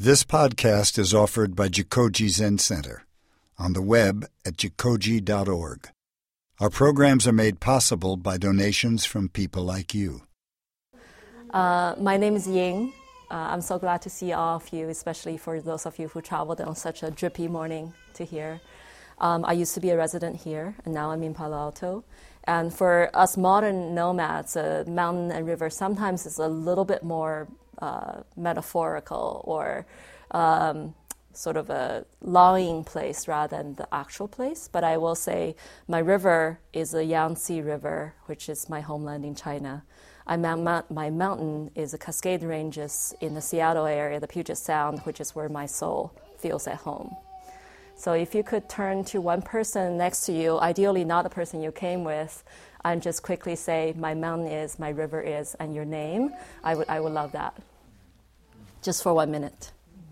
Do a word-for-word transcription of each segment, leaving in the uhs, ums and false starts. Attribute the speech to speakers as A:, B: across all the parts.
A: This podcast is offered by Jikoji Zen Center on the web at jikoji dot org. Our programs are made possible by donations from people like you.
B: Uh, my name is Ying. Uh, I'm so glad to see all of you, especially for those of you who traveled on such a drippy morning to here. Um, I used to be a resident here, and now I'm in Palo Alto. And for us modern nomads, uh, mountain and river sometimes is a little bit more uh, metaphorical or um, sort of a longing place rather than the actual place. But I will say my river is the Yangtze River, which is my homeland in China. I mount, my mountain is the Cascade Ranges in the Seattle area, the Puget Sound, which is where my soul feels at home. So if you could turn to one person next to you, ideally not the person you came with, and just quickly say, my mountain is, my river is, and your name, I would I would love that. Just for one minute.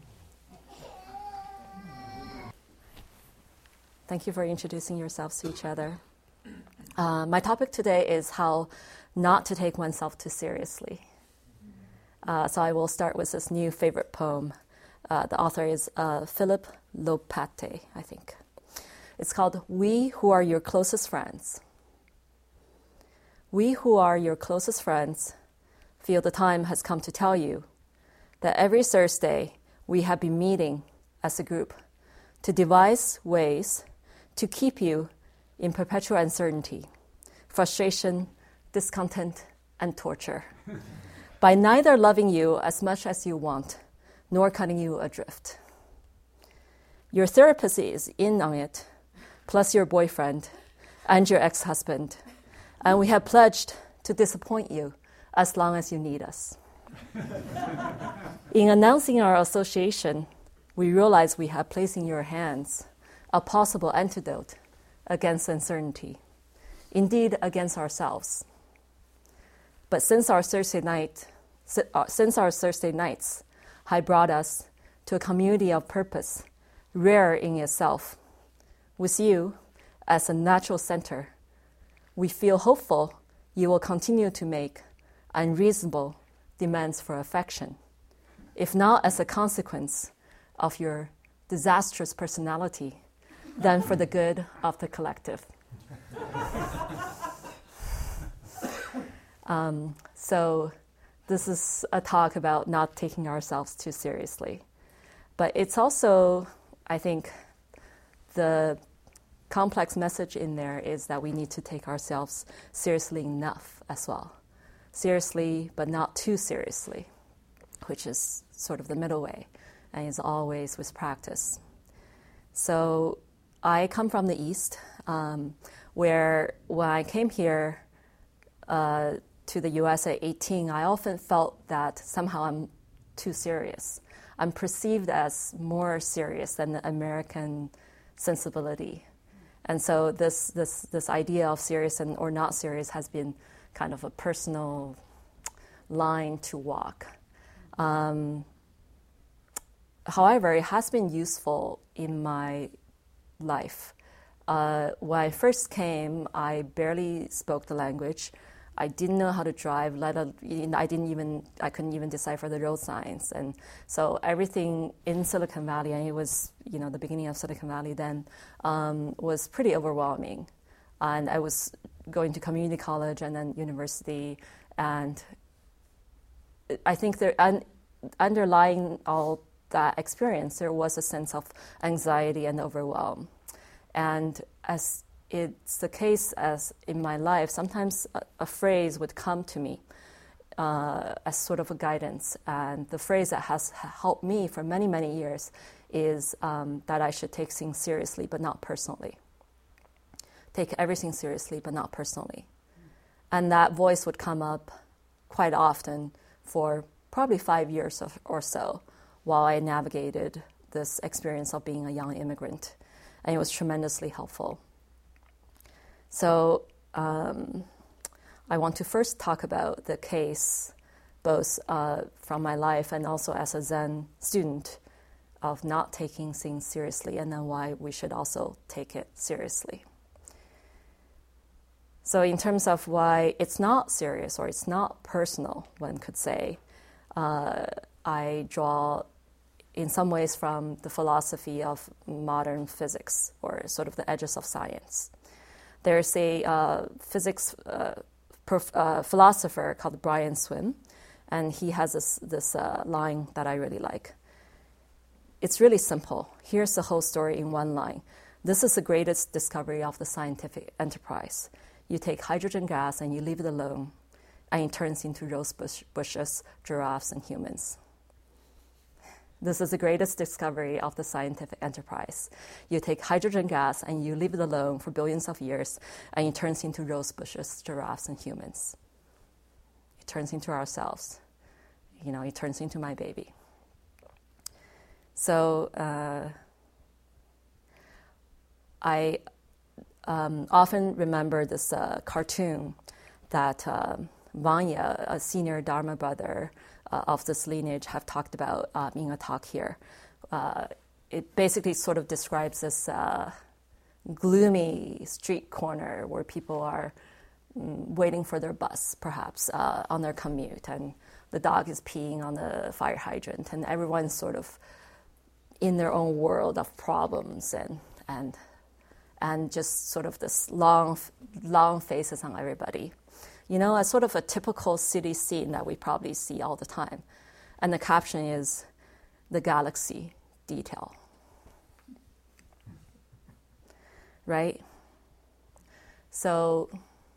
B: Thank you for introducing yourselves to each other. Uh, my topic today is how not to take oneself too seriously. Uh, so I will start with this new favorite poem. Uh, the author is uh, Philip Lopate, I think. It's called We Who Are Your Closest Friends. We who are your closest friends feel the time has come to tell you that every Thursday we have been meeting as a group to devise ways to keep you in perpetual uncertainty, frustration, discontent, and torture, by neither loving you as much as you want, nor cutting you adrift. Your therapist is in on it, plus your boyfriend and your ex-husband, and we have pledged to disappoint you as long as you need us. In announcing our association, we realize we have placed in your hands a possible antidote against uncertainty, indeed against ourselves. But since our Thursday night, since our Thursday nights have brought us to a community of purpose, rare in itself, with you as a natural center, we feel hopeful you will continue to make unreasonable demands for affection, if not as a consequence of your disastrous personality, then for the good of the collective. um, so this is a talk about not taking ourselves too seriously. But it's also, I think, the complex message in there is that we need to take ourselves seriously enough as well. Seriously, but not too seriously, which is sort of the middle way, and is always with practice. So I come from the East, um, where when I came here uh, to the U S at eighteen, I often felt that somehow I'm too serious. I'm perceived as more serious than the American sensibility. And so this this this idea of serious and or not serious has been kind of a personal line to walk. Um, however, it has been useful in my life. Uh, when I first came, I barely spoke the language. I didn't know how to drive. Let a, I didn't even. I couldn't even decipher the road signs, and so everything in Silicon Valley, and it was, you know, the beginning of Silicon Valley then, um, was pretty overwhelming. And I was going to community college and then university, and I think there, un, underlying all that experience, there was a sense of anxiety and overwhelm. And as it's the case as in my life, sometimes a, a phrase would come to me uh, as sort of a guidance. And the phrase that has helped me for many, many years is um, that I should take things seriously, but not personally. Take everything seriously, but not personally. And that voice would come up quite often for probably five years or, or so while I navigated this experience of being a young immigrant. And it was tremendously helpful. So um, I want to first talk about the case, both uh, from my life and also as a Zen student, of not taking things seriously, and then why we should also take it seriously. So in terms of why it's not serious or it's not personal, one could say, uh, I draw in some ways from the philosophy of modern physics, or sort of the edges of science. There's a uh, physics uh, prof, uh, philosopher called Brian Swimme, and he has this, this uh, line that I really like. It's really simple. Here's the whole story in one line. This is the greatest discovery of the scientific enterprise. You take hydrogen gas and you leave it alone, and it turns into rose bush, bushes, giraffes, and humans. This is the greatest discovery of the scientific enterprise. You take hydrogen gas and you leave it alone for billions of years, and it turns into rose bushes, giraffes, and humans. It turns into ourselves. You know, it turns into my baby. So uh, I um, often remember this uh, cartoon that uh, Vanya, a senior Dharma brother uh, of this lineage, have talked about uh, in a talk here. Uh, it basically sort of describes this uh, gloomy street corner where people are mm, waiting for their bus, perhaps, uh, on their commute, and the dog is peeing on the fire hydrant, and everyone's sort of in their own world of problems and and and just sort of this long, long faces on everybody. You know, a sort of a typical city scene that we probably see all the time. And the caption is, the galaxy detail. Right? So,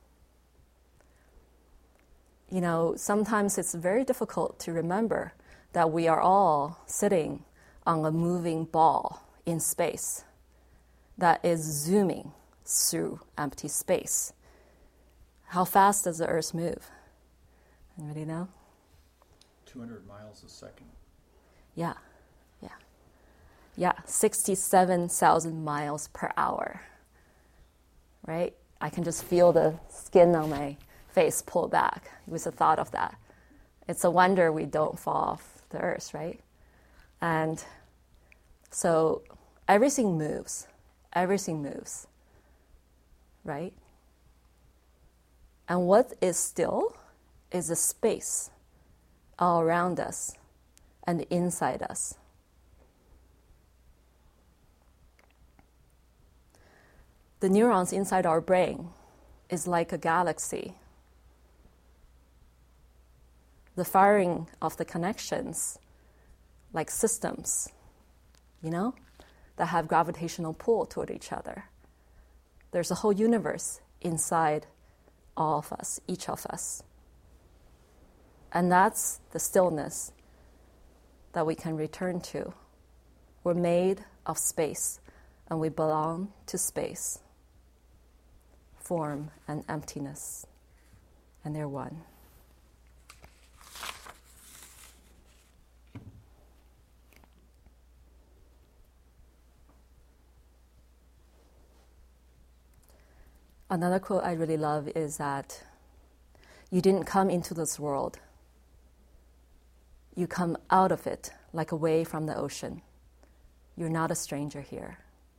B: you know, sometimes it's very difficult to remember that we are all sitting on a moving ball in space that is zooming through empty space. How fast does the Earth move? Anybody know?
C: two hundred miles a second.
B: Yeah, yeah. Yeah, sixty-seven thousand miles per hour. Right? I can just feel the skin on my face pull back with the thought of that. It's a wonder we don't fall off the Earth, right? And so everything moves. Everything moves. Right? And what is still is the space all around us and inside us. The neurons inside our brain is like a galaxy. The firing of the connections, like systems, you know, that have gravitational pull toward each other. There's a whole universe inside all of us, each of us. And that's the stillness that we can return to. We're made of space, and we belong to space, form and emptiness, and they're one. Another quote I really love is that you didn't come into this world. You come out of it like a wave from the ocean. You're not a stranger here.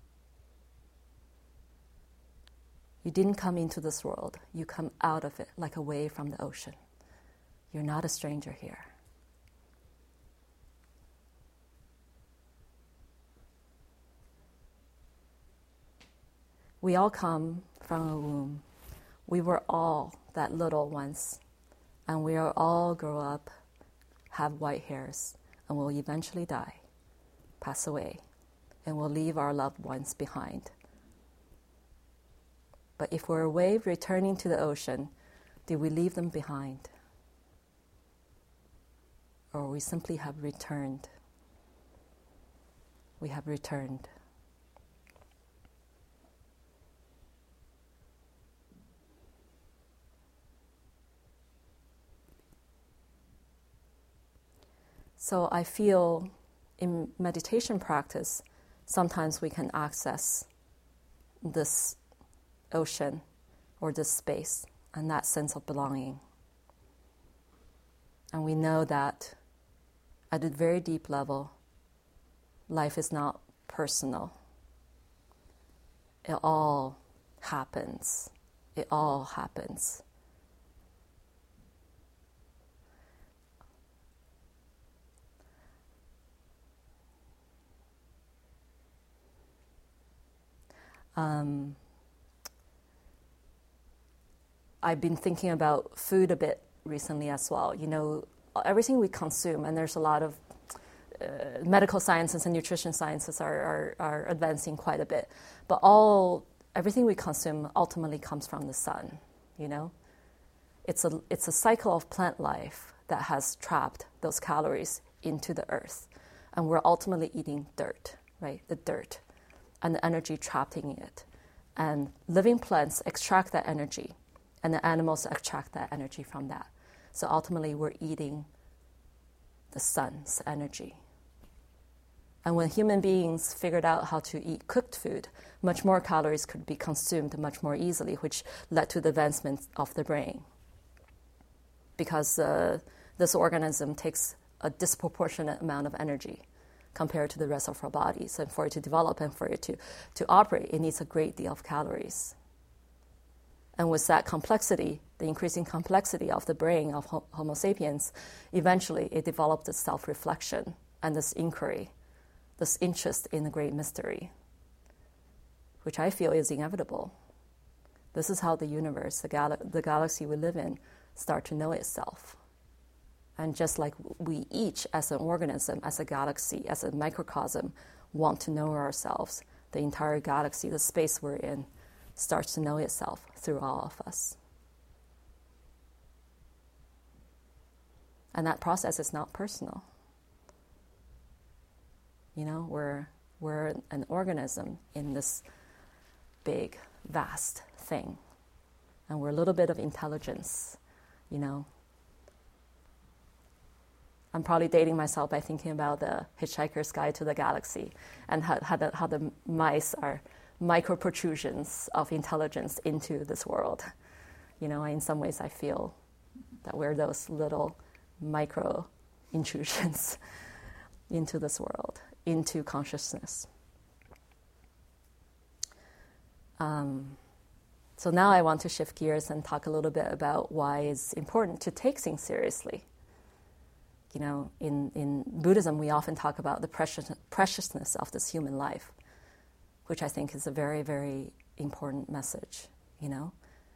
B: You didn't come into this world. You come out of it like a wave from the ocean. You're not a stranger here. We all come from a womb. We were all that little once, and we are all grow up, have white hairs, and will eventually die, pass away, and will leave our loved ones behind. But if we're a wave returning to the ocean, do we leave them behind? Or we simply have returned? We have returned. So I feel in meditation practice, sometimes we can access this ocean or this space and that sense of belonging. And we know that at a very deep level, life is not personal. It all happens. It all happens. Um, I've been thinking about food a bit recently as well. You know, everything we consume, and there's a lot of uh, medical sciences and nutrition sciences are, are, are advancing quite a bit. But all everything we consume ultimately comes from the sun, you know? It's a, it's a cycle of plant life that has trapped those calories into the earth. And we're ultimately eating dirt, right? The dirt and the energy trapped in it. And living plants extract that energy, and the animals extract that energy from that. So ultimately, we're eating the sun's energy. And when human beings figured out how to eat cooked food, much more calories could be consumed much more easily, which led to the advancement of the brain. Because uh, this organism takes a disproportionate amount of energy compared to the rest of our bodies. And for it to develop and for it to, to operate, it needs a great deal of calories. And with that complexity, the increasing complexity of the brain of Homo sapiens, eventually it developed this self-reflection and this inquiry, this interest in the great mystery, which I feel is inevitable. This is how the universe, the, gal- the galaxy we live in, start to know itself. And just like we each, as an organism, as a galaxy, as a microcosm, want to know ourselves, the entire galaxy, the space we're in, starts to know itself through all of us. And that process is not personal. You know, we're we're an organism in this big, vast thing. And we're a little bit of intelligence, you know. I'm probably dating myself by thinking about the Hitchhiker's Guide to the Galaxy and how, how, the, how the mice are micro protrusions of intelligence into this world. You know, in some ways I feel that we're those little micro intrusions into this world, into consciousness. Um, so now I want to shift gears and talk a little bit about why it's important to take things seriously. You know, in, in Buddhism, we often talk about the precious, preciousness of this human life, which I think is a very, very important message, you know.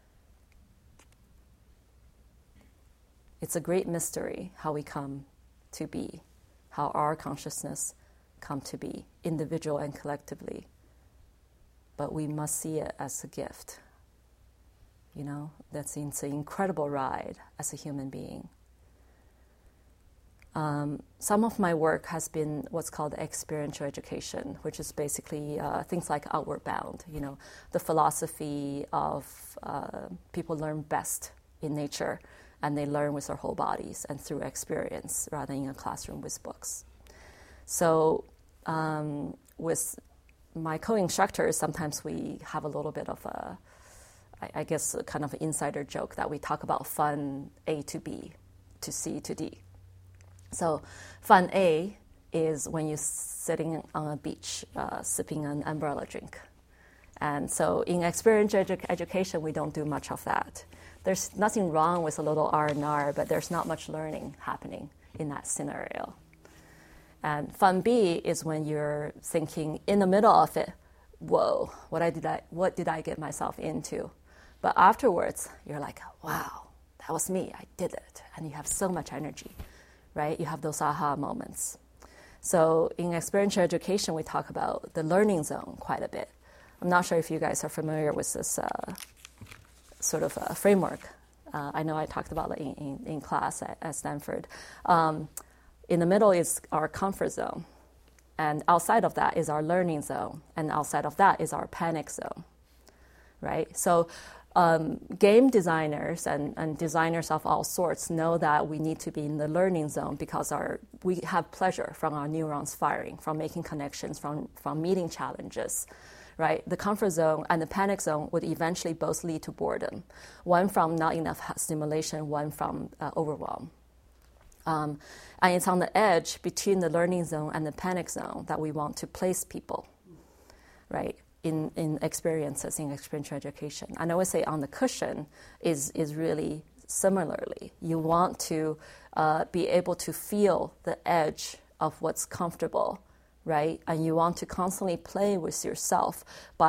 B: It's a great mystery how we come to be, how our consciousness come to be, individual and collectively. But we must see it as a gift, you know. That's it's an incredible ride as a human being. Um, some of my work has been what's called experiential education, which is basically uh, things like Outward Bound, you know, the philosophy of uh, people learn best in nature, and they learn with their whole bodies and through experience rather than in a classroom with books. So um, with my co-instructors, sometimes we have a little bit of a, I, I guess, a kind of an insider joke that we talk about fun A to B, to C to D. So fun A is when you're sitting on a beach uh, sipping an umbrella drink. And so in experiential edu- education, we don't do much of that. There's nothing wrong with a little R and R, but there's not much learning happening in that scenario. And fun B is when you're thinking in the middle of it, whoa, what I did I what did I get myself into? But afterwards, you're like, wow, that was me, I did it. And you have so much energy. Right? You have those aha moments. So in experiential education, we talk about the learning zone quite a bit. I'm not sure if you guys are familiar with this uh, sort of uh, framework. Uh, I know I talked about it in, in, in class at, at Stanford. Um, in the middle is our comfort zone. And outside of that is our learning zone. And outside of that is our panic zone. Right? So Um, game designers and, and designers of all sorts know that we need to be in the learning zone because our we have pleasure from our neurons firing, from making connections, from, from meeting challenges, right? The comfort zone and the panic zone would eventually both lead to boredom, one from not enough stimulation, one from uh, overwhelm. Um, and it's on the edge between the learning zone and the panic zone that we want to place people, right? In, in experiences, in experiential education. And I always say on the cushion is, is really similarly. You want to uh, be able to feel the edge of what's comfortable, right? And you want to constantly play with yourself by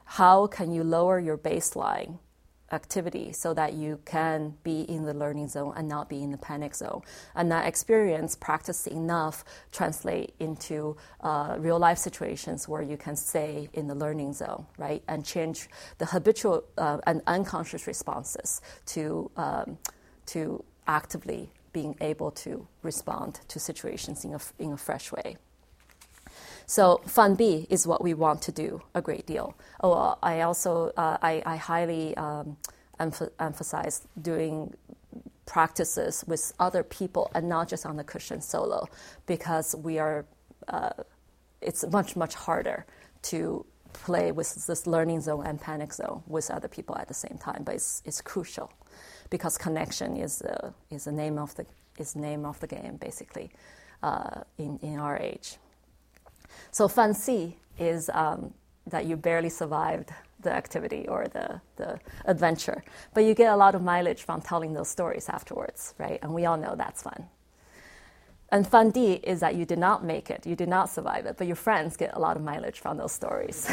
B: how can you lower your baseline activity so that you can be in the learning zone and not be in the panic zone. And that experience, practice enough, translate into uh, real life situations where you can stay in the learning zone, right? And change the habitual uh, and unconscious responses to um, to actively being able to respond to situations in a, in a fresh way. So Fun B is what we want to do a great deal. Oh, uh, I also, uh, I, I highly um, emph- emphasize doing practices with other people and not just on the cushion solo, because we are, uh, it's much, much harder to play with this learning zone and panic zone with other people at the same time, but it's, it's crucial because connection is, uh, is the name of the, is the name of the game, basically, uh, in, in our age. So Fun C is um, that you barely survived the activity or the, the adventure, but you get a lot of mileage from telling those stories afterwards, right? And we all know that's fun. And Fun D is that you did not make it, you did not survive it, but your friends get a lot of mileage from those stories.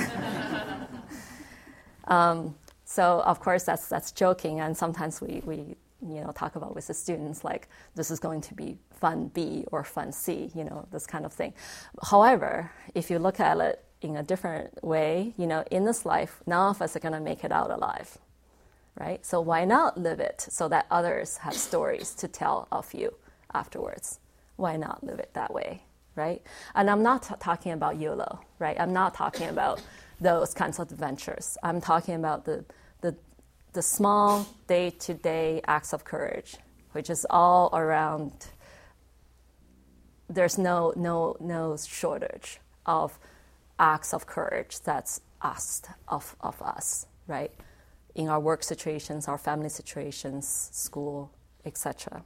B: um, so of course that's that's joking, and sometimes we, we you know, talk about with the students, like, this is going to be Fun B or Fun C, you know, this kind of thing. However, if you look at it in a different way, you know, in this life, none of us are going to make it out alive, right? So why not live it so that others have stories to tell of you afterwards? Why not live it that way, right? And I'm not t- talking about YOLO, right? I'm not talking about those kinds of adventures. I'm talking about the the the small day-to-day acts of courage, which is all around. There's no no no shortage of acts of courage that's asked of, of us, right? In our work situations, our family situations, school, et cetera.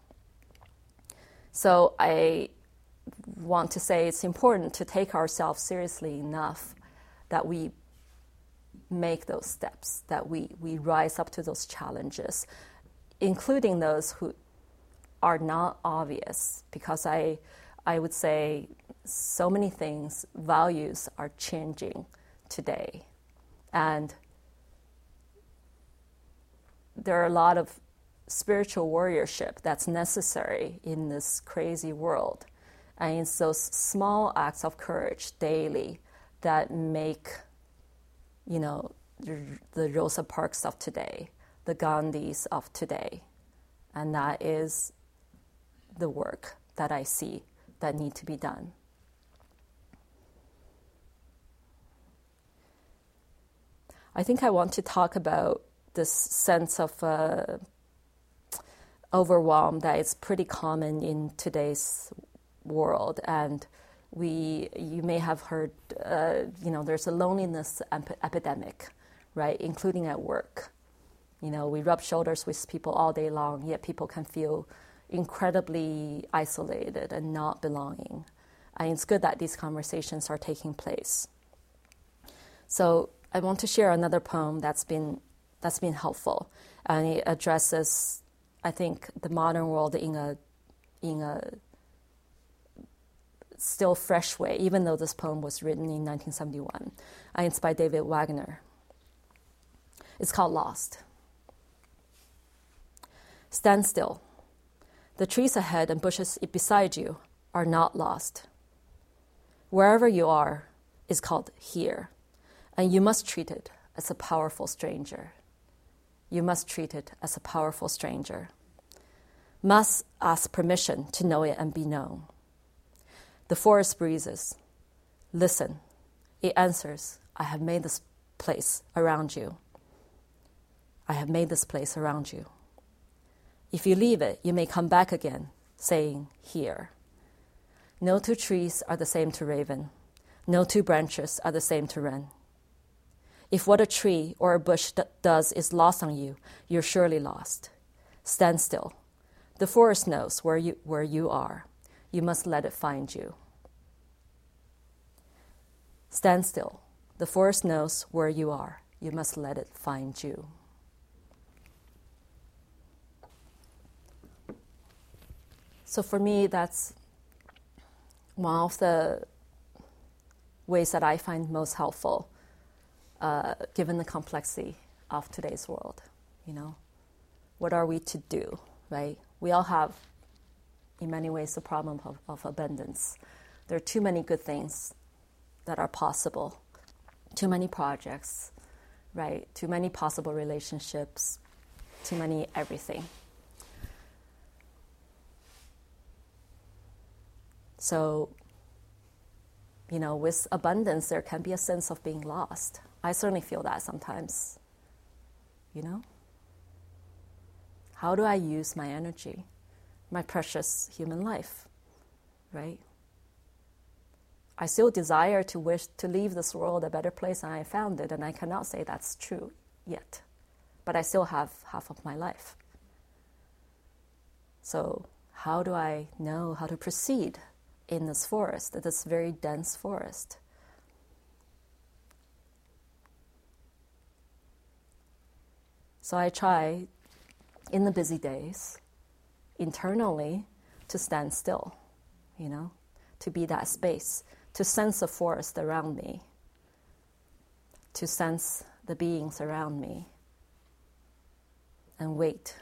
B: So I want to say it's important to take ourselves seriously enough that we make those steps, that we, we rise up to those challenges, including those who are not obvious, because I I would say so many things, values are changing today. And there are a lot of spiritual warriorship that's necessary in this crazy world. And it's those small acts of courage daily that make, you know, the Rosa Parks of today, the Gandhis of today. And that is the work that I see that need to be done. I think I want to talk about this sense of uh, overwhelm that is pretty common in today's world, and we you may have heard uh, you know there's a loneliness ep- epidemic, right, including at work. You know, we rub shoulders with people all day long, yet people can feel incredibly isolated and not belonging. And it's good that these conversations are taking place. So I want to share another poem that's been that's been helpful, and it addresses, I think, the modern world in a in a still fresh way, even though this poem was written in nineteen seventy-one. And it's by David Wagner. It's called Lost. Stand still. The trees ahead and bushes beside you are not lost. Wherever you are is called here, and you must treat it as a powerful stranger. You must treat it as a powerful stranger. Must ask permission to know it and be known. The forest breezes. Listen. It answers, I have made this place around you. I have made this place around you. If you leave it, you may come back again, saying, here. No two trees are the same to raven. No two branches are the same to wren. If what a tree or a bush d- does is lost on you, you're surely lost. Stand still. The forest knows where you, where you are. You must let it find you. Stand still. The forest knows where you are. You must let it find you. So for me, that's one of the ways that I find most helpful uh, given the complexity of today's world, you know? What are we to do, right? We all have, in many ways, the problem of, of abundance. There are too many good things that are possible, too many projects, right? Too many possible relationships, too many everything. So, you know, with abundance, there can be a sense of being lost. I certainly feel that sometimes, you know? How do I use my energy, my precious human life, right? I still desire to wish to leave this world a better place than I found it, and I cannot say that's true yet. But I still have half of my life. So how do I know how to proceed in this forest, this very dense forest? So I try, in the busy days, internally, to stand still, you know, to be that space, to sense the forest around me, to sense the beings around me, and wait.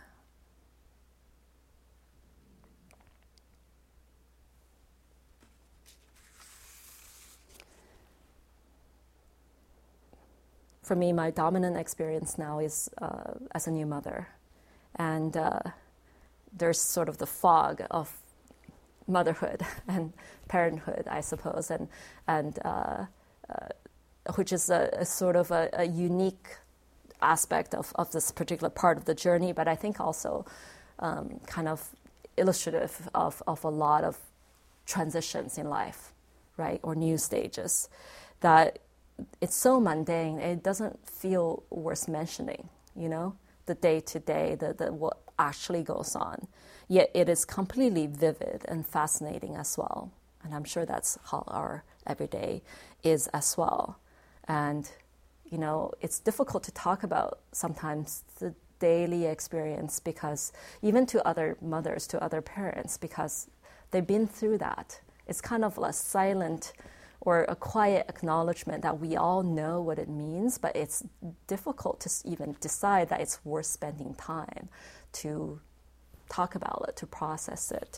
B: For me, my dominant experience now is uh, as a new mother. And uh, there's sort of the fog of motherhood and parenthood, I suppose, and and uh, uh, which is a, a sort of a, a unique aspect of, of this particular part of the journey, but I think also um, kind of illustrative of, of a lot of transitions in life, right, or new stages, that it's so mundane, it doesn't feel worth mentioning, you know, the day-to-day, the, the what actually goes on. Yet it is completely vivid and fascinating as well. And I'm sure that's how our everyday is as well. And, you know, it's difficult to talk about sometimes the daily experience, because even to other mothers, to other parents, because they've been through that. It's kind of a silent or a quiet acknowledgement that we all know what it means, but it's difficult to even decide that it's worth spending time to talk about it, to process it.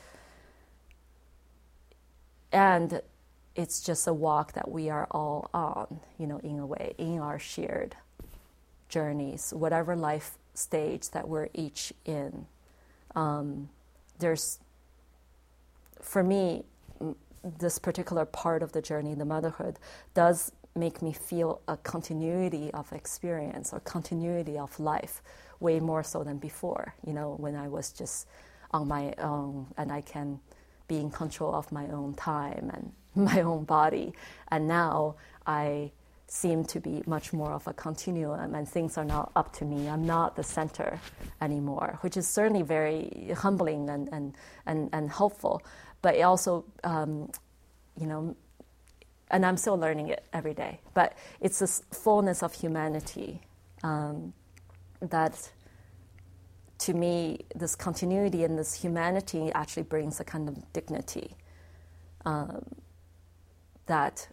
B: And it's just a walk that we are all on, you know, in a way, in our shared journeys, whatever life stage that we're each in. Um, there's, for me, this particular part of the journey, the motherhood, does make me feel a continuity of experience or continuity of life, way more so than before, you know, when I was just on my own and I can be in control of my own time and my own body. And now I seem to be much more of a continuum, and things are not up to me. I'm not the center anymore, which is certainly very humbling and, and, and, and helpful. But it also, um, you know, and I'm still learning it every day, but it's this fullness of humanity um, that, to me, this continuity and this humanity actually brings a kind of dignity um, that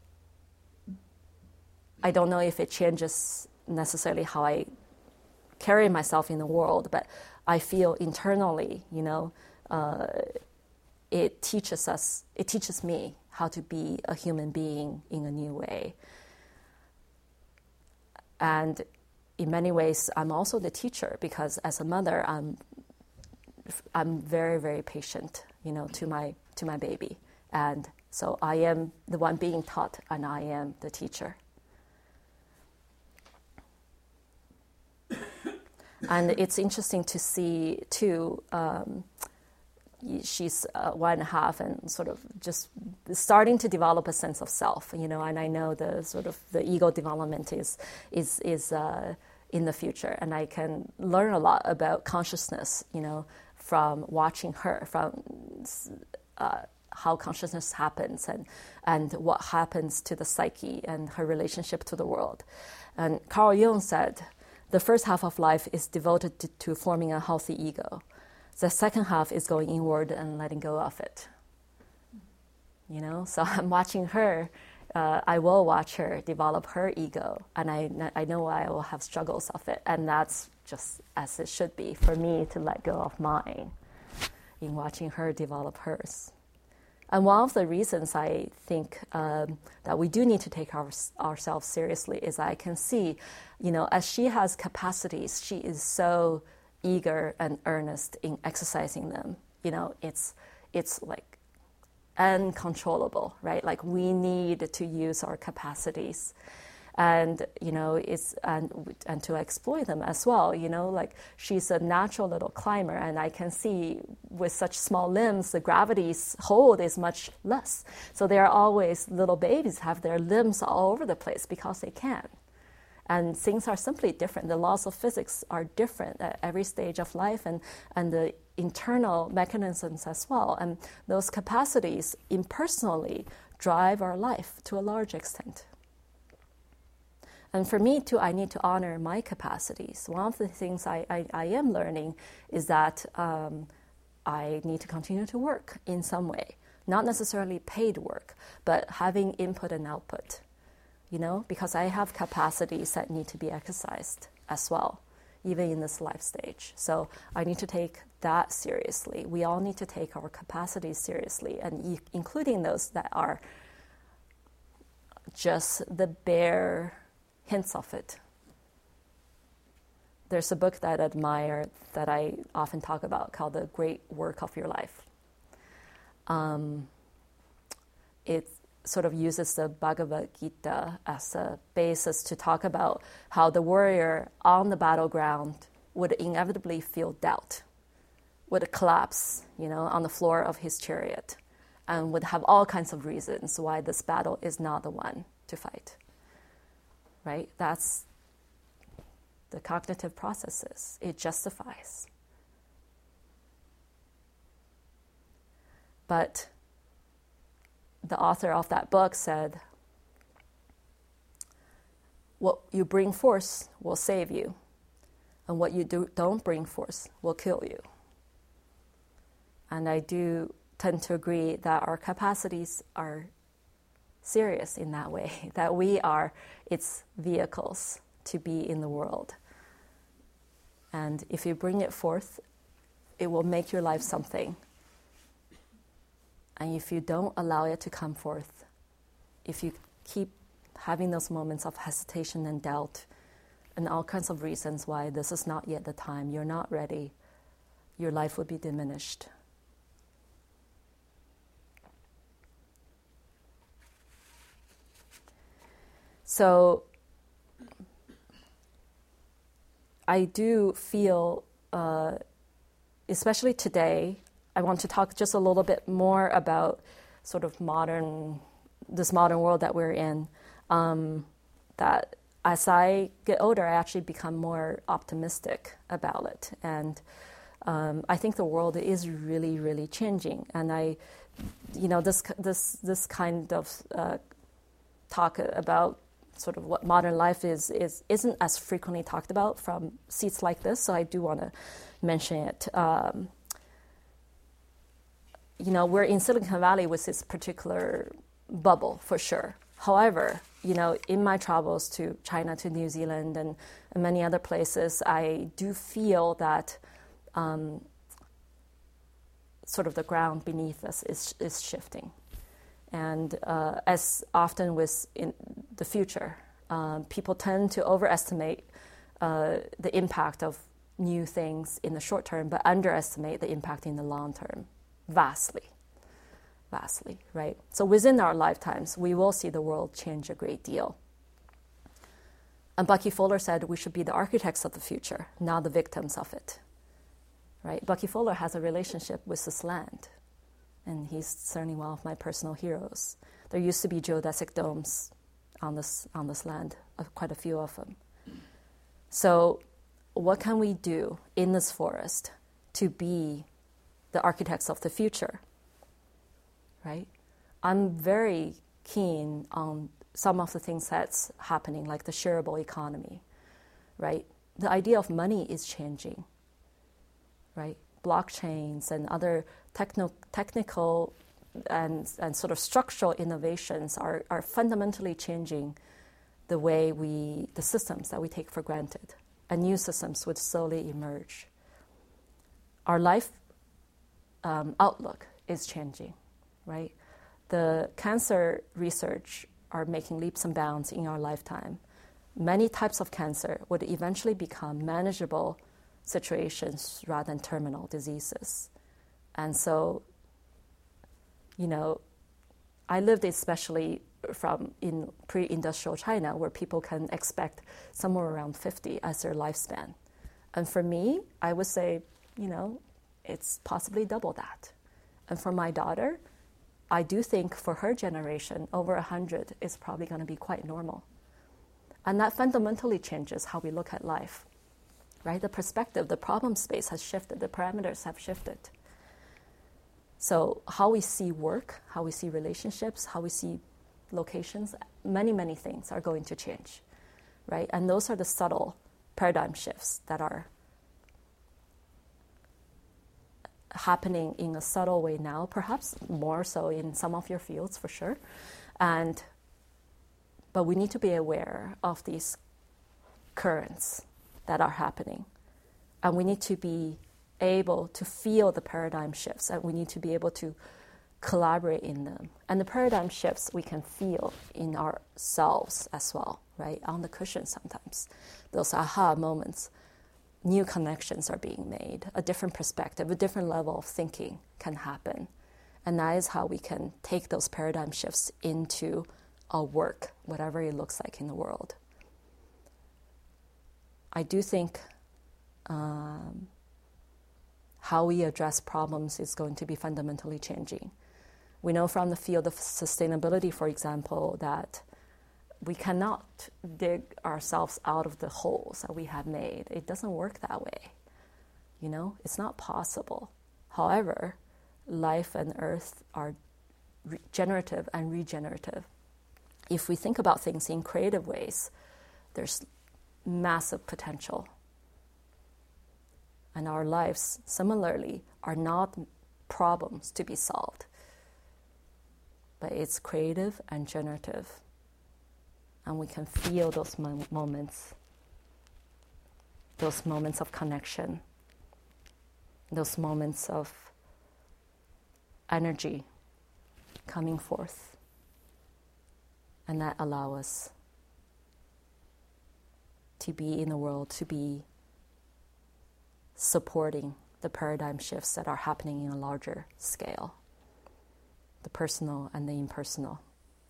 B: I don't know if it changes necessarily how I carry myself in the world, but I feel internally, you know, uh, it teaches us, it teaches me how to be a human being in a new way. And in many ways, I'm also the teacher, because as a mother, I'm I'm very, very patient, you know, to my to my baby. And so I am the one being taught, and I am the teacher. And it's interesting to see, too, um, she's uh, one and a half and sort of just starting to develop a sense of self, you know, and I know the sort of the ego development is is is uh, in the future, and I can learn a lot about consciousness, you know, from watching her, from uh, how consciousness happens and and what happens to the psyche and her relationship to the world. And Carl Jung said, the first half of life is devoted to, to forming a healthy ego. The second half is going inward and letting go of it. You know, so I'm watching her uh, I will watch her develop her ego, and I, I know I will have struggles of it, and that's just as it should be for me to let go of mine in watching her develop hers. And one of the reasons I think um, that we do need to take our, ourselves seriously is I can see, you know, as she has capacities, she is so eager and earnest in exercising them. You know, it's it's like uncontrollable, right? Like we need to use our capacities. And, you know, it's and and to exploit them as well. You know, like she's a natural little climber, and I can see with such small limbs, the gravity's hold is much less. So there are always little babies have their limbs all over the place because they can. And things are simply different. The laws of physics are different at every stage of life, and, and the internal mechanisms as well. And those capacities impersonally drive our life to a large extent. And for me, too, I need to honor my capacities. One of the things I, I, I am learning is that um, I need to continue to work in some way. Not necessarily paid work, but having input and output, you know, because I have capacities that need to be exercised as well, even in this life stage. So I need to take that seriously. We all need to take our capacities seriously, and e- including those that are just the bare hints of it. There's a book that I admire that I often talk about called The Great Work of Your Life. Um, it sort of uses the Bhagavad Gita as a basis to talk about how the warrior on the battleground would inevitably feel doubt, would collapse, you know, on the floor of his chariot, and would have all kinds of reasons why this battle is not the one to fight. Right? That's the cognitive processes. It justifies. But the author of that book said, what you bring force will save you, and what you do, don't bring force will kill you. And I do tend to agree that our capacities are serious in that way, that we are its vehicles to be in the world. And if you bring it forth, it will make your life something. And if you don't allow it to come forth, if you keep having those moments of hesitation and doubt and all kinds of reasons why this is not yet the time, you're not ready, your life would be diminished. So I do feel, uh, especially today, I want to talk just a little bit more about sort of modern, this modern world that we're in. Um, that as I get older, I actually become more optimistic about it. And um, I think the world is really, really changing. And I, you know, this this this kind of uh, talk about sort of what modern life is, is, isn't as frequently talked about from seats like this, so I do want to mention it. Um, you know, we're in Silicon Valley with this particular bubble, for sure. However, you know, in my travels to China, to New Zealand, and, and many other places, I do feel that um, sort of the ground beneath us is, is shifting. And uh, as often with in the future, um, people tend to overestimate uh, the impact of new things in the short term, but underestimate the impact in the long term, vastly, vastly, right? So within our lifetimes, we will see the world change a great deal. And Bucky Fuller said we should be the architects of the future, not the victims of it, right? Bucky Fuller has a relationship with this land, and he's certainly one of my personal heroes. There used to be geodesic domes on this on this land, uh, quite a few of them. So what can we do in this forest to be the architects of the future, right? I'm very keen on some of the things that's happening, like the shareable economy, right? The idea of money is changing, right? Blockchains and other techno- technical and, and sort of structural innovations are, are fundamentally changing the way we, the systems that we take for granted, and new systems would slowly emerge. Our life um, outlook is changing, right? The cancer research are making leaps and bounds in our lifetime. Many types of cancer would eventually become manageable situations rather than terminal diseases. And so, you know, I lived especially from in pre-industrial China, where people can expect somewhere around fifty as their lifespan. And for me, I would say, you know, it's possibly double that. And for my daughter, I do think for her generation, over one hundred is probably going to be quite normal. And that fundamentally changes how we look at life, right? The perspective, the problem space has shifted, the parameters have shifted. So how we see work, how we see relationships, how we see locations, many, many things are going to change, right? And those are the subtle paradigm shifts that are happening in a subtle way now, perhaps more so in some of your fields for sure. And but we need to be aware of these currents that are happening. And we need to be able to feel the paradigm shifts, and we need to be able to collaborate in them. And the paradigm shifts we can feel in ourselves as well, right? On the cushion sometimes. Those aha moments, new connections are being made, a different perspective, a different level of thinking can happen. And that is how we can take those paradigm shifts into our work, whatever it looks like in the world. I do think um, how we address problems is going to be fundamentally changing. We know from the field of sustainability, for example, that we cannot dig ourselves out of the holes that we have made. It doesn't work that way. You know, it's not possible. However, life and earth are regenerative and regenerative. If we think about things in creative ways, there's massive potential. And our lives, similarly, are not problems to be solved, but it's creative and generative. And we can feel those mo- moments, those moments of connection, those moments of energy coming forth. And that allow us to be in the world, to be supporting the paradigm shifts that are happening in a larger scale, the personal and the impersonal.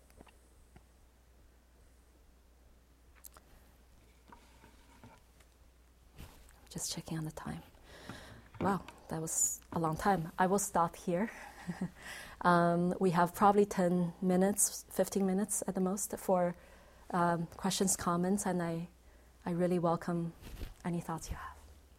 B: Just checking on the time. Wow, that was a long time. I will stop here. um, we have probably ten minutes, fifteen minutes at the most for um, questions, comments, and I, I really welcome any thoughts you have.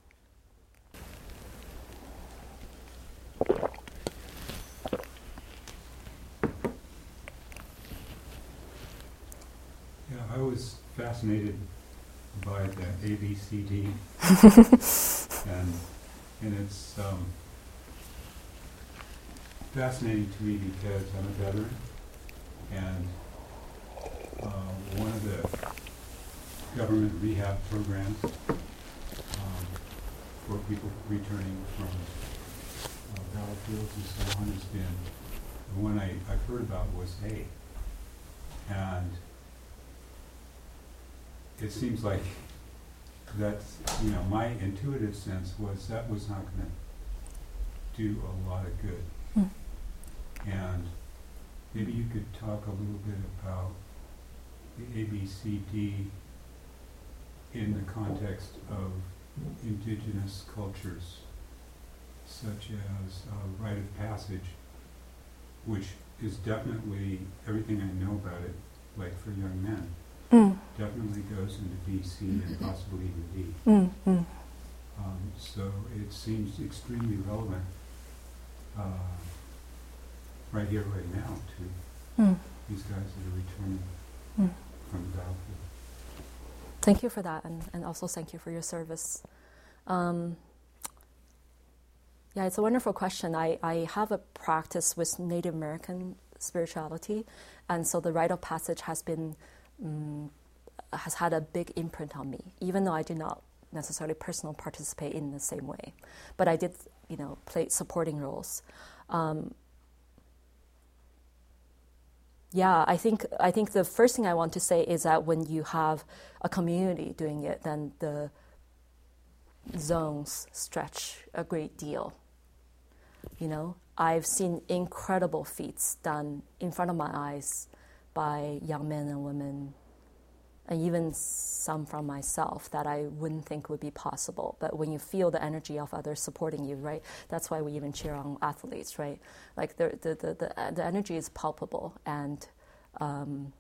D: Yeah, I was fascinated by the A B C D, and and it's um, fascinating to me because I'm a veteran, and uh, one of the government rehab programs um, for people returning from uh, battlefields and so on has been, the one I, I've heard about was A. And it seems like that's, you know, my intuitive sense was that was not going to do a lot of good. Mm. And maybe you could talk a little bit about the A B C D in the context of indigenous cultures, such as uh, rite of passage, which is definitely, everything I know about it, like for young men, mm. definitely goes into B C and possibly even D. Mm, mm. Um, so it seems extremely relevant uh, right here, right now, to mm. these guys that are returning mm. from the battlefield.
B: Thank you for that, and, and also thank you for your service. Um, Yeah, it's a wonderful question. I, I have a practice with Native American spirituality, and so the rite of passage has been um, has had a big imprint on me, even though I do not necessarily personally participate in the same way, but I did, you know, play supporting roles. Um, yeah, I think I think the first thing I want to say is that when you have a community doing it, then the zones stretch a great deal. You know, I've seen incredible feats done in front of my eyes by young men and women, and even some from myself that I wouldn't think would be possible. But when you feel the energy of others supporting you, right, that's why we even cheer on athletes, right? Like the the the the, the energy is palpable, and um,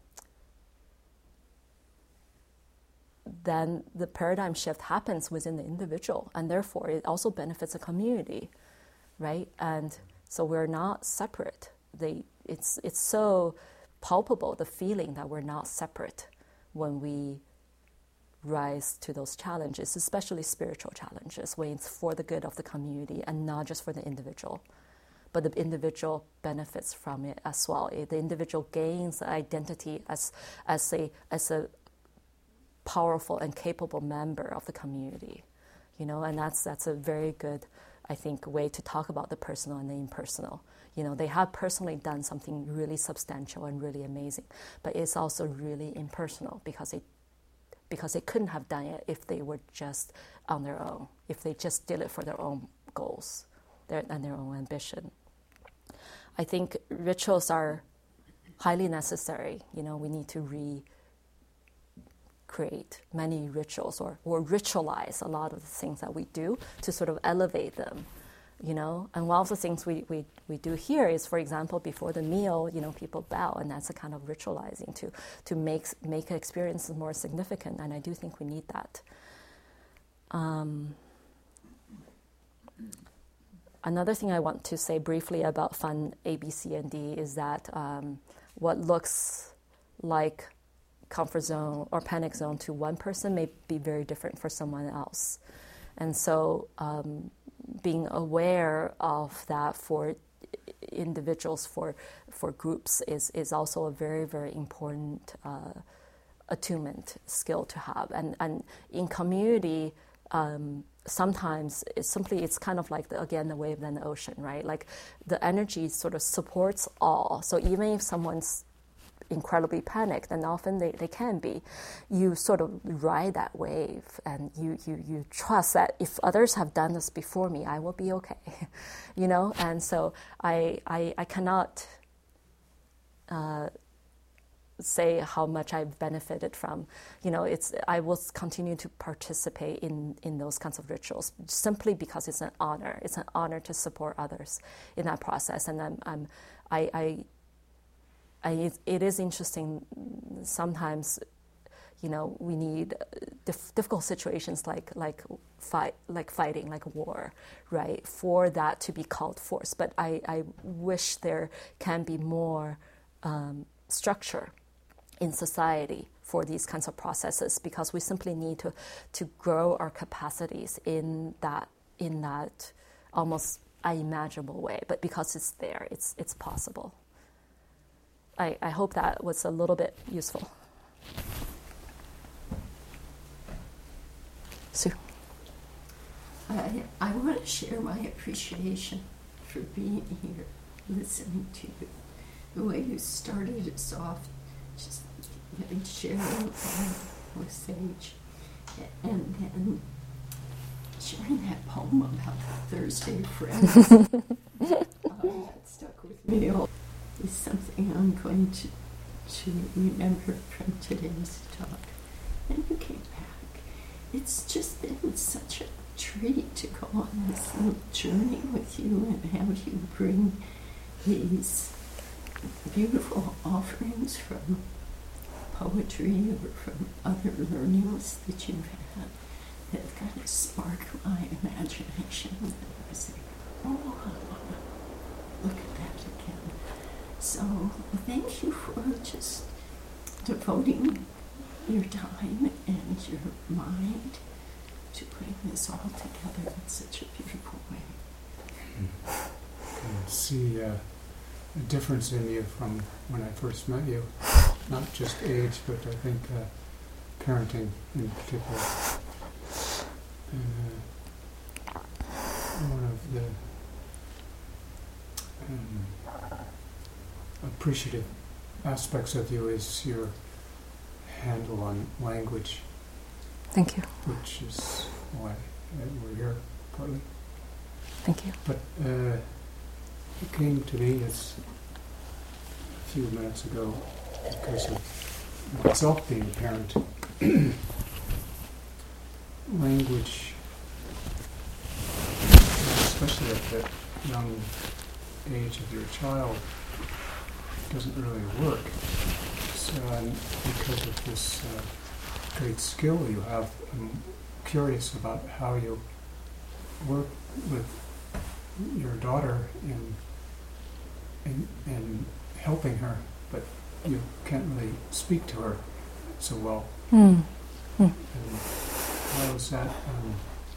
B: then the paradigm shift happens within the individual, and therefore it also benefits a community, right? And so we're not separate. They, it's it's so palpable, the feeling that we're not separate when we rise to those challenges, especially spiritual challenges, when it's for the good of the community and not just for the individual. But the individual benefits from it as well. The individual gains identity as as a as a powerful and capable member of the community, you know, and that's that's a very good, I think, way to talk about the personal and the impersonal. You know, they have personally done something really substantial and really amazing, but it's also really impersonal because they because they couldn't have done it if they were just on their own, if they just did it for their own goals their, and their own ambition. I think rituals are highly necessary. You know, we need to re create many rituals or, or ritualize a lot of the things that we do to sort of elevate them, you know. And one of the things we, we, we do here is, for example, before the meal, you know, people bow, and that's a kind of ritualizing to, to make, make experiences more significant, and I do think we need that. Um, another thing I want to say briefly about fun A, B, C, and D is that um, what looks like comfort zone or panic zone to one person may be very different for someone else. And so um, being aware of that for individuals, for for groups, is, is also a very, very important uh, attunement skill to have. And, and in community, um, sometimes it's simply, it's kind of like, the, again, the wave and the ocean, right? Like the energy sort of supports all. So even if someone's incredibly panicked, and often they, they can be, you sort of ride that wave, and you, you, you trust that if others have done this before me, I will be okay, you know? And so I I, I cannot uh, say how much I've benefited from, you know, it's, I will continue to participate in, in those kinds of rituals simply because it's an honor. It's an honor to support others in that process. And I'm, I'm I, I I, it, it is interesting sometimes, you know, we need dif- difficult situations like like fight, like fighting, like war, right, for that to be called forth. But I, I wish there can be more um, structure in society for these kinds of processes, because we simply need to, to grow our capacities in that in that almost unimaginable way. But because it's there, it's it's possible. I, I hope that was a little bit useful. Sue.
E: I, I want to share my appreciation for being here, listening to you. The way you started us off, just sharing with Sage, and then sharing that poem about the Thursday friends. um, that stuck with me. Is something I'm going to to remember from today's talk. And you came back. It's just been such a treat to go on this little journey with you and have you bring these beautiful offerings from poetry or from other learnings that you've had that kind of spark my imagination. And I say, oh, I want to look at that again. So thank you for just devoting your time and your mind to putting this all together in such a beautiful way.
F: can see uh, a difference in you from when I first met you. Not just age, but I think uh, parenting in particular. And uh, one of the um, appreciative aspects of you is your handle on language.
B: Thank you.
F: Which is why uh, we're here, partly.
B: Thank you.
F: But uh, it came to me as a few minutes ago because of myself being a parent. Language, especially at that young age of your child, doesn't really work. So, um, because of this uh, great skill you have, I'm curious about how you work with your daughter in, in, in helping her, but you can't really speak to her so well.
B: Mm. Mm.
F: And how has that um,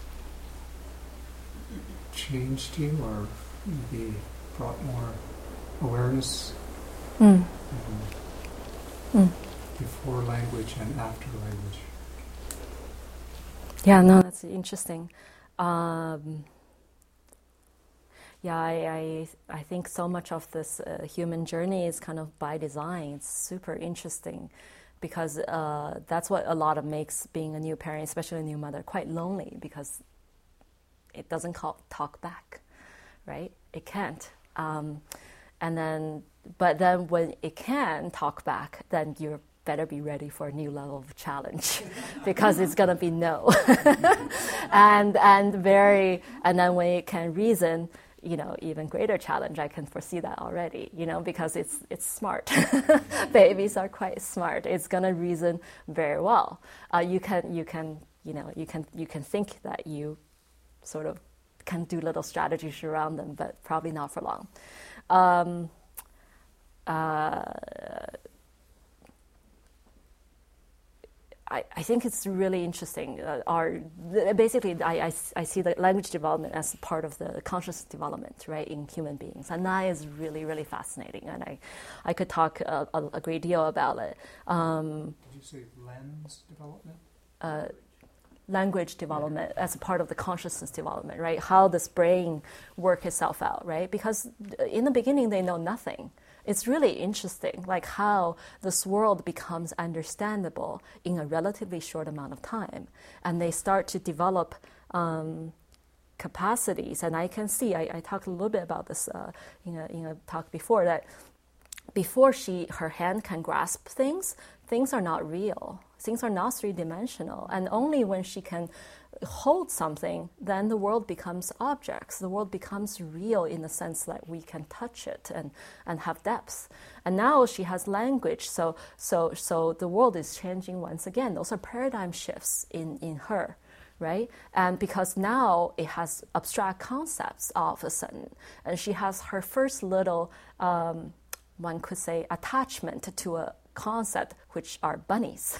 F: changed you, or maybe brought more awareness
B: Mm.
F: um,
B: Mm.
F: before language and after language?
B: Yeah, no, that's interesting. Um, yeah, I, I I think so much of this uh, human journey is kind of by design. It's super interesting because uh, that's what a lot of makes being a new parent, especially a new mother, quite lonely, because it doesn't call, talk back, right? It can't. Um, and then, but then when it can talk back, then you're better be ready for a new level of challenge because it's gonna be no. and and very and then when it can reason, you know, even greater challenge. I can foresee that already, you know, because it's it's smart. Babies are quite smart. It's gonna reason very well. Uh, you can you can you know you can you can think that you sort of can do little strategies around them, but probably not for long. Um, uh, I, I think it's really interesting. Uh, our basically, I, I, I see the language development as part of the conscious development, right, in human beings, and that is really, really fascinating. And I, I could talk a, a, a great deal about it. Um,
F: Did you say lens development?
B: uh, language development as a part of the consciousness development, right? How does brain work itself out, right? Because in the beginning, they know nothing. It's really interesting, like how this world becomes understandable in a relatively short amount of time. And they start to develop um, capacities. And I can see, I, I talked a little bit about this uh, in, a, in a talk before, that before she her hand can grasp things, things are not real. Things are not three-dimensional. And only when she can hold something, then the world becomes objects. The world becomes real in the sense that we can touch it and, and have depth. And now she has language, so so so the world is changing once again. Those are paradigm shifts in, in her, right? And because now it has abstract concepts all of a sudden. And she has her first little, um, one could say, attachment to a concept, which are bunnies.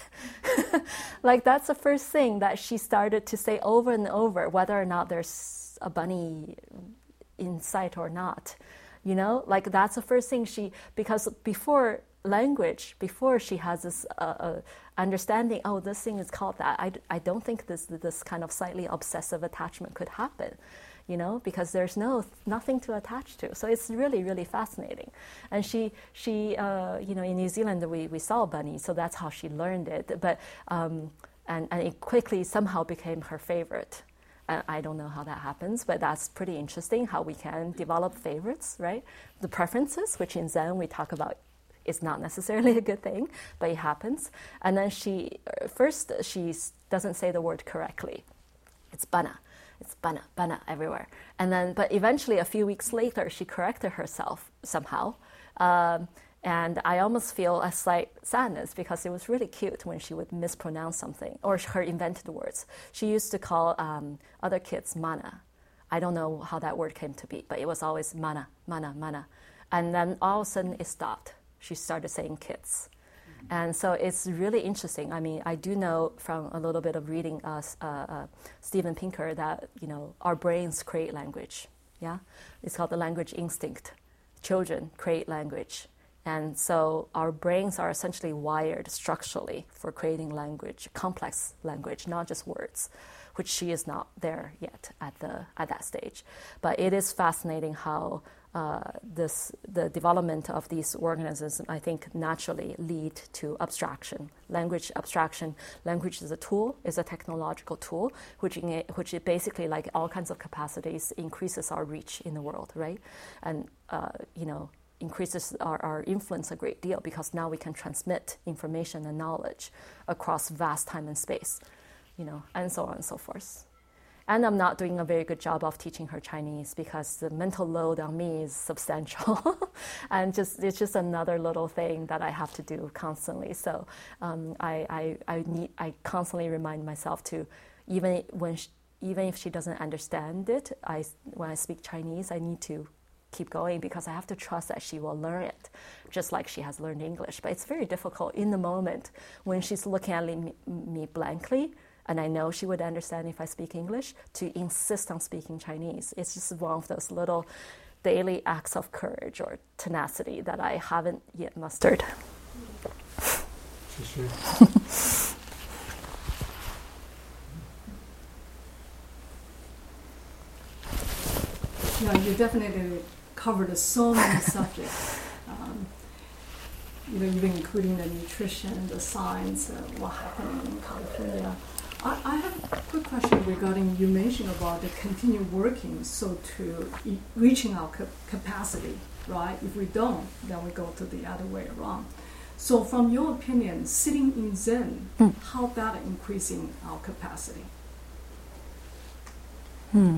B: Like that's the first thing that she started to say over and over, whether or not there's a bunny in sight or not. You know, like that's the first thing she, because before language, before she has this uh, uh, understanding, oh, this thing is called that, I, I don't think this this kind of slightly obsessive attachment could happen. You know, because there's no nothing to attach to. So it's really, really fascinating. And she, she, uh, you know, in New Zealand we, we saw bunnies, so that's how she learned it. But um, and and it quickly somehow became her favorite. And I don't know how that happens, but that's pretty interesting how we can develop favorites, right? The preferences, which in Zen we talk about, is not necessarily a good thing, but it happens. And then she first she doesn't say the word correctly. It's bana. It's bana, bana everywhere. And then, but eventually a few weeks later, she corrected herself somehow. Um, and I almost feel a slight sadness because it was really cute when she would mispronounce something or her invented words. She used to call um, other kids mana. I don't know how that word came to be, but it was always mana, mana, mana. And then all of a sudden it stopped. She started saying kids. And so it's really interesting. I mean, I do know from a little bit of reading uh, uh, uh, Steven Pinker that, you know, our brains create language. Yeah, it's called the language instinct. Children create language. And so our brains are essentially wired structurally for creating language, complex language, not just words, which she is not there yet at the at that stage. But it is fascinating how uh, this the development of these organisms, I think, naturally lead to abstraction, language abstraction. Language is a tool, is a technological tool, which in it, which it basically, like all kinds of capacities, increases our reach in the world, right? And uh, you know. increases our, our influence a great deal because now we can transmit information and knowledge across vast time and space, you know, and so on and so forth. And I'm not doing a very good job of teaching her Chinese because the mental load on me is substantial. And just it's just another little thing that I have to do constantly. So um, I, I, I, need, I constantly remind myself to, even when she, even if she doesn't understand it, I, when I speak Chinese, I need to keep going because I have to trust that she will learn it, just like she has learned English. But it's very difficult in the moment when she's looking at me, me blankly, and I know she would understand if I speak English, to insist on speaking Chinese. It's just one of those little daily acts of courage or tenacity that I haven't yet mustered.
F: Sure.
G: Yeah, you definitely covered so many subjects, um, you know, even including the nutrition, the science, uh, what happened in California. I, I have a quick question regarding, you mentioned about the continued working, so to e- reaching our ca- capacity, right? If we don't, then we go to the other way around. So from your opinion, sitting in Zen,
B: Mm.
G: how that increasing our capacity?
B: Hmm.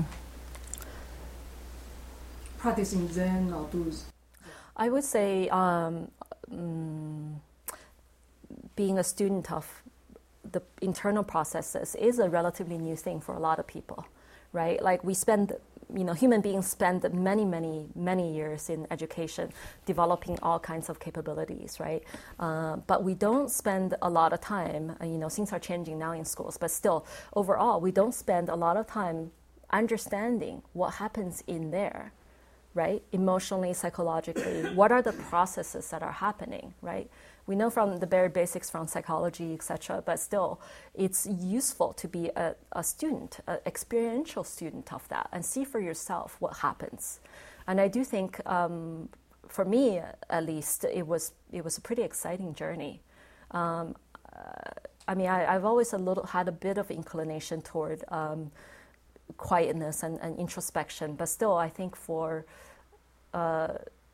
G: Practicing Zen or do
B: I would say um, mm, being a student of the internal processes is a relatively new thing for a lot of people, right? Like we spend, you know, human beings spend many, many, many years in education developing all kinds of capabilities, right? Uh, but we don't spend a lot of time, uh, you know, things are changing now in schools, but still, overall, we don't spend a lot of time understanding what happens in there, right? Emotionally, psychologically, what are the processes that are happening, right? We know from the very basics from psychology, et cetera, but still, it's useful to be a, a student, an experiential student of that, and see for yourself what happens. And I do think, um, for me at least, it was it was a pretty exciting journey. Um, uh, I mean, I, I've always a little had a bit of inclination toward um, quietness and, and introspection, but still, I think for uh,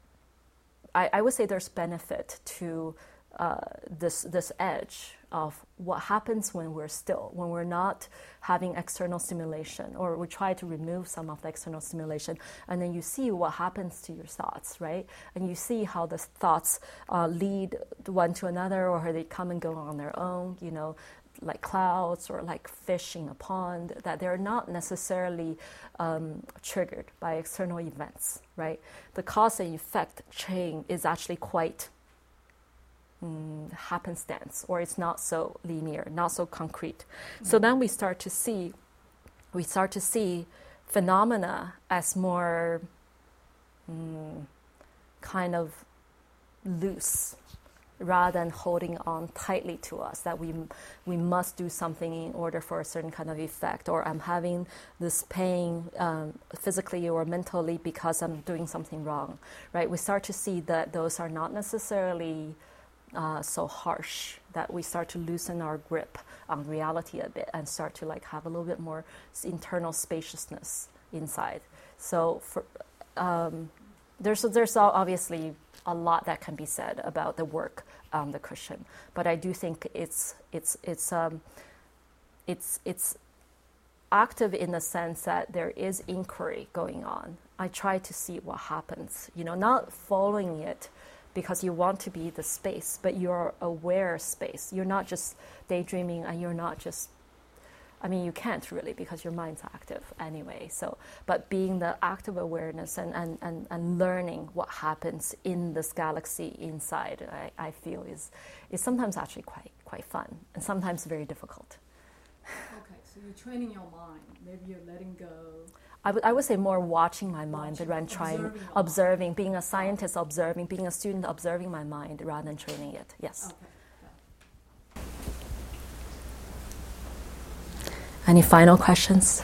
B: I, I would say there's benefit to uh, this this edge of what happens when we're still, when we're not having external stimulation, or we try to remove some of the external stimulation, and then you see what happens to your thoughts, right? And you see how the thoughts uh, lead one to another, or how they come and go on their own, you know, like clouds or like fish in a pond, that they're not necessarily um, triggered by external events, right? The cause and effect chain is actually quite um, happenstance, or it's not so linear, not so concrete. Mm-hmm. So then we start to see, we start to see phenomena as more um, kind of loose, rather than holding on tightly to us, that we we must do something in order for a certain kind of effect, or I'm having this pain um, physically or mentally because I'm doing something wrong, right? We start to see that those are not necessarily uh, so harsh, that we start to loosen our grip on reality a bit and start to like have a little bit more internal spaciousness inside. So for um, there's there's obviously a lot that can be said about the work on the cushion, but I do think it's it's it's um, it's it's active in the sense that there is inquiry going on. I try to see what happens, you know, not following it because you want to be the space, but you're aware space. You're not just daydreaming, and you're not just, I mean, you can't really because your mind's active anyway. So, but being the active awareness and, and, and, and learning what happens in this galaxy inside, I, I feel is is sometimes actually quite quite fun and sometimes very difficult.
G: Okay, so you're training your mind. Maybe you're letting go.
B: I would I would say more watching my mind rather than trying,
G: Observing.
B: observing, being a scientist observing, being a student observing my mind rather than training it. Yes.
G: Okay.
B: Any final questions?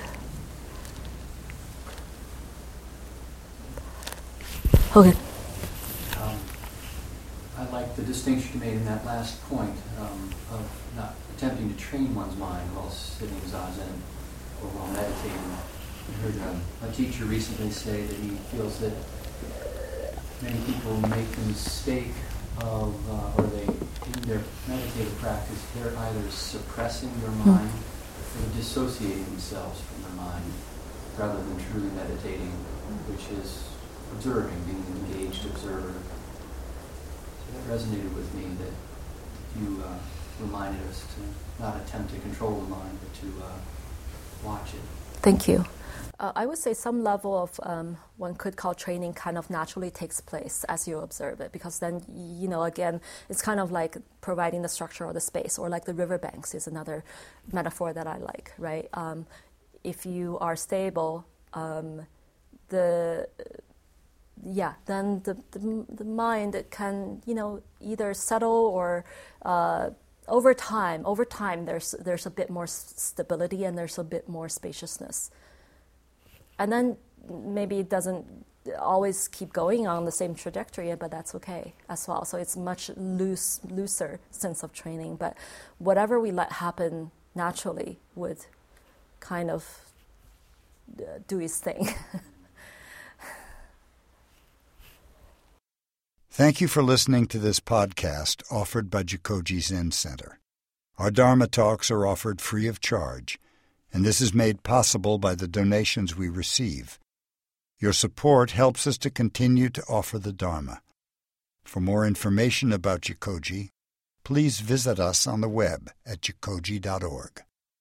B: Okay.
C: Um, I like the distinction you made in that last point um, of not attempting to train one's mind while sitting zazen or while meditating. I heard um, a teacher recently say that he feels that many people make the mistake of, uh, or they, in their meditative practice, they're either suppressing their mind or dissociating themselves from their mind rather than truly meditating, which is observing, being an engaged observer. So that resonated with me, that you uh, reminded us to not attempt to control the mind, but to uh, watch it.
B: Thank you. Uh, I would say some level of um, one could call training kind of naturally takes place as you observe it, because then, you know, again, it's kind of like providing the structure or the space, or like the riverbanks is another metaphor that I like, right? Um, if you are stable, um, the yeah, then the, the the mind can, you know, either settle or uh, over time. Over time, there's there's a bit more stability and there's a bit more spaciousness. And then maybe it doesn't always keep going on the same trajectory, but that's okay as well. So it's much loose, looser sense of training. But whatever we let happen naturally would kind of do its thing.
A: Thank you for listening to this podcast offered by Jikoji Zen Center. Our Dharma talks are offered free of charge, and this is made possible by the donations we receive. Your support helps us to continue to offer the Dharma. For more information about Jikoji, please visit us on the web at jikoji dot org.